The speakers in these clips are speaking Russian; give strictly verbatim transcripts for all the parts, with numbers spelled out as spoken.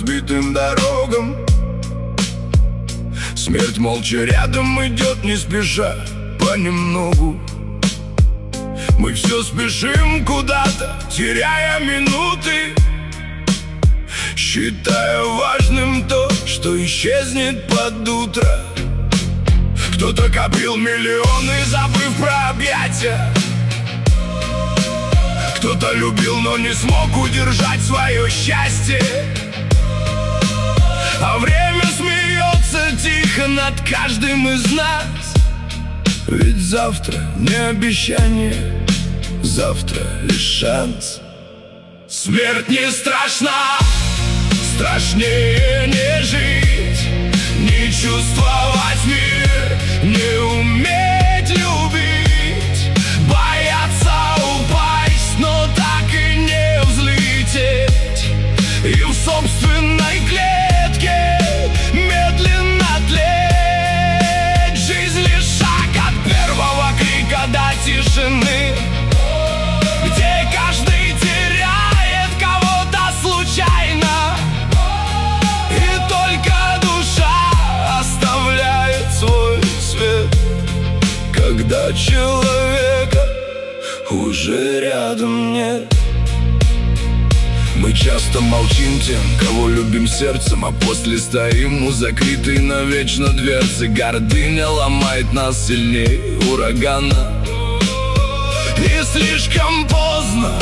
разбитым дорогам. Смерть молча рядом идет, не спеша, понемногу. Мы все спешим куда-то, теряя минуты, считая важным то, что исчезнет под утро. Кто-то копил миллионы, забыв про объятия. Кто-то любил, но не смог удержать свое счастье. А время смеется тихо над каждым из нас. Ведь завтра не обещание, завтра лишь шанс. Смерть не страшна, страшнее не жить, не чувствовать мир, не уметь любить, бояться упасть, но так и не взлететь, и в собственной клетке медленно тлеть. Жизнь лишь шаг от первого крика до тишины, где каждый теряет кого-то случайно, и только душа оставляет свой свет, когда человека уже рядом нет. Мы часто молчим тем, кого любим сердцем, а после стоим у закрытой навечно дверцы. Гордыня ломает нас сильнее урагана, и слишком поздно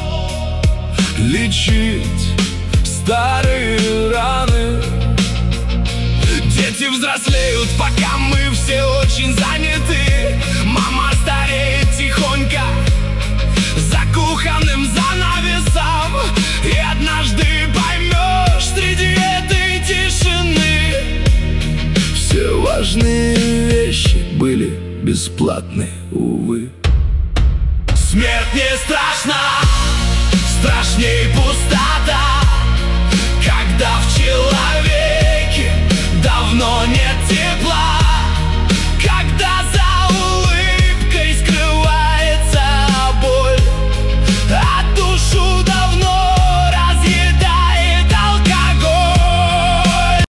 лечить старые раны. Дети взрослеют, пока мы все очень заняты. Мама стареет тихонько за кухонным занавесом, и однажды поймешь среди этой тишины, все важные вещи были бесплатны, увы. Смерть не страшна, страшней пусть